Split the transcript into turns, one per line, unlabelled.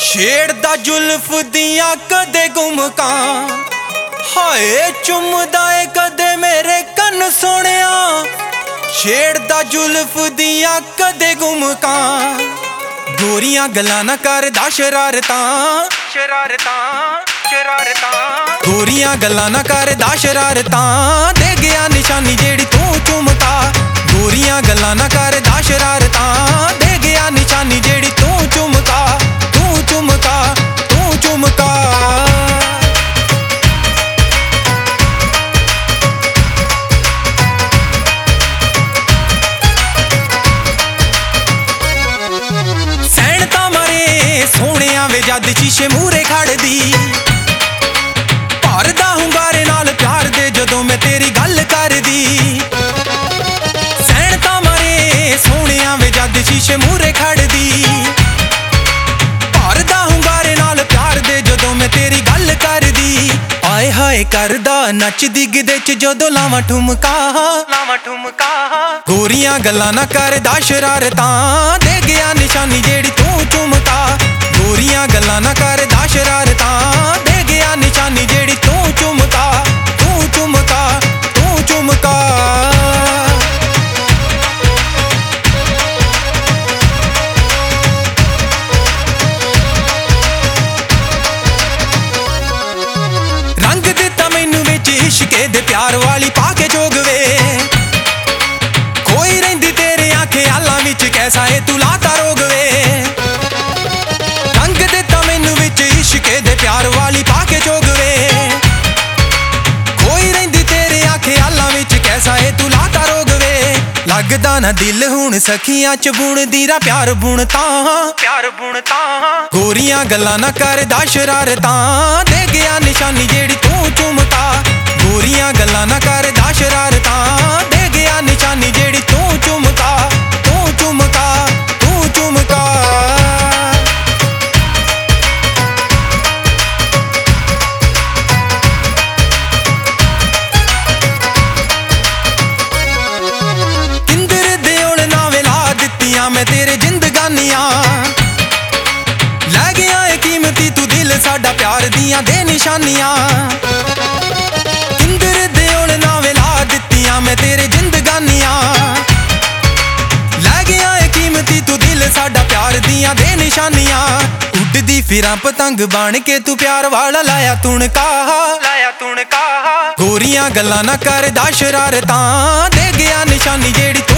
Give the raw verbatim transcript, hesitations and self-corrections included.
ਛੇੜਦਾ ਜ਼ੁਲਫ ਦੀਆਂ ਕਦੇ ਗੁਮਕਾਂ, ਹਾਏ ਚੁੰਮਦਾ ਏ ਕਦੇ ਮੇਰੇ ਕੰਨ ਸੋਹਣਿਆ। ਛੇੜਦਾ ਜ਼ੁਲਫ ਦੀਆਂ ਕਦੇ ਗੁਮਕਾਂ, ਗੋਰੀਆਂ ਗੱਲਾਂ ਨਾ ਕਰਦਾ ਸ਼ਰਾਰਤਾਂ ਸ਼ਰਾਰਤਾਂ ਸ਼ਰਾਰਤਾਂ। ਗੋਰੀਆਂ ਗੱਲਾਂ ਨਾ ਕਰਦਾ ਸ਼ਰਾਰਤਾਂ, ਦੇ ਗਿਆ ਨਿਸ਼ਾਨੀ ਜਿਹੜੀ ਤੂੰ ਚੁਮਕਾ। ਗੋਰੀਆਂ ਗੱਲਾਂ ਨਾ ਕਰਦਾ ਸ਼ਰਾਰਤਾਂ, ਦੇ ਗਿਆ ਨਿਸ਼ਾਨੀ ਜਿਹੜੀ ਤੂੰ ਚੁਮਕਾ। ਤੂੰ ਚੁਮਕਾ ਤੂੰ ਚੁਮਕਾ। ਸੈਣ ਤਾਂ ਮਾਰੇ ਸੋਹਣਿਆਂ ਵੇ ਜਦ ਸ਼ੀਸ਼ੇ ਮੂਹਰੇ ਖੜਦੀ, ਭਰਦਾ ਹੁੰਗਾਰੇ ਨਾਲ ਪਿਆਰ ਦੇ ਜਦੋਂ ਮੈਂ ਤੇਰੀ ਗੱਲ ਕਰਦੀ। ਸੈਣ ਤਾਂ ਮਾਰੇ ਸੋਹਣਿਆਂ ਵੇ ਜਦ ਸ਼ੀਸ਼ੇ ਮੂਹਰੇ ਖੜਦੀ, ਭਰਦਾ ਹੁੰਗਾਰੇ ਨਾਲ ਪਿਆਰ ਦੇ ਜਦੋਂ ਮੈਂ ਤੇਰੀ ਗੱਲ ਕਰਦੀ। ਆਏ ਹਾਏ ਕਰਦਾ ਨੱਚਦੀ ਗਿੱਧੇ ਚ ਜਦੋਂ ਲਾਵਾਂ ਠੁਮਕਾ ਲਾਵਾਂ ਠੁਮਕਾ। ਗੋਰੀਆਂ ਗੱਲਾਂ ਨਾ ਕਰਦਾ ਸ਼ਰਾਰਤਾਂ, ਦੇ ਗਿਆ ਨਿਸ਼ਾਨੀ ਜਿਹੜੀ ਤੂੰ ਚੁਮਕਾ। ਗੋਰੀਆਂ ਗੱਲਾਂ ਨਾ ਕਰਦਾ ਸ਼ਰਾਰਤਾਂ, ਦੇ ਗਿਆ ਨਿਸ਼ਾਨੀ ਜਿਹੜੀ ਤੂੰ ਚੁਮਕਾ। ਤੂੰ ਚੁਮਕਾ ਤੂੰ ਚੁਮਕਾ। ਰੰਗ ਦਿੱਤਾ ਮੈਨੂੰ ਵਿੱਚ ਇਸ਼ਕੇ ਦੇ ਪਿਆਰ ਵਾਲੀ ਪਾ ਕੇ ਜੋਗਵੇ, ਕੋਈ ਰਹਿੰਦੀ ਤੇਰੇ ਖਿਆਲਾਂ ਵਿੱਚ ਕੈਸਾ ਏ ਤੂੰ ਲਾਤਾ ਰੋਗਵੇ। ਰੰਗ ਦਿੱਤਾ ਮੈਨੂੰ ਵਿੱਚ ਇਸ਼ਕੇ ਦੇ ਪਿਆਰ ਵਾਲੀ ਪਾ ਕੇ ਜੋਗਵੇ, ਕੋਈ ਰਹਿੰਦੀ ਤੇਰੇ ਖਿਆਲਾਂ ਵਿੱਚ ਕੈਸਾ ਏ ਤੂੰ ਲਾਤਾ ਰੋਗਵੇ। ਲੱਗਦਾ ਨਾ ਦਿਲ ਹੁਣ ਸਖੀਆਂ ਚ ਬੁਣਦੀ ਰਾ ਪਿਆਰ ਬੁਣ ਤਾਂ ਪਿਆਰ ਬੁਣ ਤਾਂ। ਗੋਰੀਆਂ ਗੱਲਾਂ ਨਾ ਕਰਦਾ ਸ਼ਰਾਰਤਾਂ, ਦੇ ਗਿਆ ਨਿਸ਼ਾਨੀ ਜਿਹੜੀ ਤੂੰ ਚੁਮਕਾ। ਗੋਰੀਆਂ ਗੱਲਾਂ ਨਾ ਕਰਦਾ ਸ਼ਰਾਰਤਾਂ, ਦੇ ਗਿਆ ਨਿਸ਼ਾਨੀ ਜਿਹੜੀ ਤੂੰ ਚੁਮਕਾ। ਤੂੰ ਚੁਮਕਾ ਤੂੰ ਚੁਮਕਾ। ਇੰਦਰ ਦੇ ਉਲ ਨਾ ਵੇਲਾ ਦਿੱਤੀਆਂ ਮੈਂ ਤੇਰੇ ਜ਼ਿੰਦਗਾਨੀਆਂ, ਲੈ ਗਿਆ ਏ ਕੀਮਤੀ ਤੂੰ ਦਿਲ ਸਾਡਾ ਪਿਆਰ ਦੀਆਂ ਦੇ ਨਿਸ਼ਾਨੀਆਂ। ਇੰਦਰ ਦੇ ਉਲ ਨਾ ਵੇਲਾ ਦਿੱਤੀਆਂ ਮੈਂ ਤੇਰੇ ਜ਼ਿੰਦਗਾਨੀਆਂ, ਲੈ ਗਿਆ ਏ ਕੀਮਤੀ ਤੂੰ ਦਿਲ ਸਾਡਾ ਪਿਆਰ ਦੀਆਂ ਦੇ ਨਿਸ਼ਾਨੀਆਂ। ਉੱਡਦੀ ਫਿਰਾਂ ਪਤੰਗ ਬਣ ਕੇ ਤੂੰ ਪਿਆਰ ਵਾਲਾ ਲਾਇਆ ਤੁਣਕਾ ਲਾਇਆ ਤੁਣਕਾ। ਗੋਰੀਆਂ ਗੱਲਾਂ ਨਾ ਕਰਦਾ ਸ਼ਰਾਰਤਾਂ, ਦੇ ਗਿਆ ਨਿਸ਼ਾਨੀ ਜਿਹੜੀ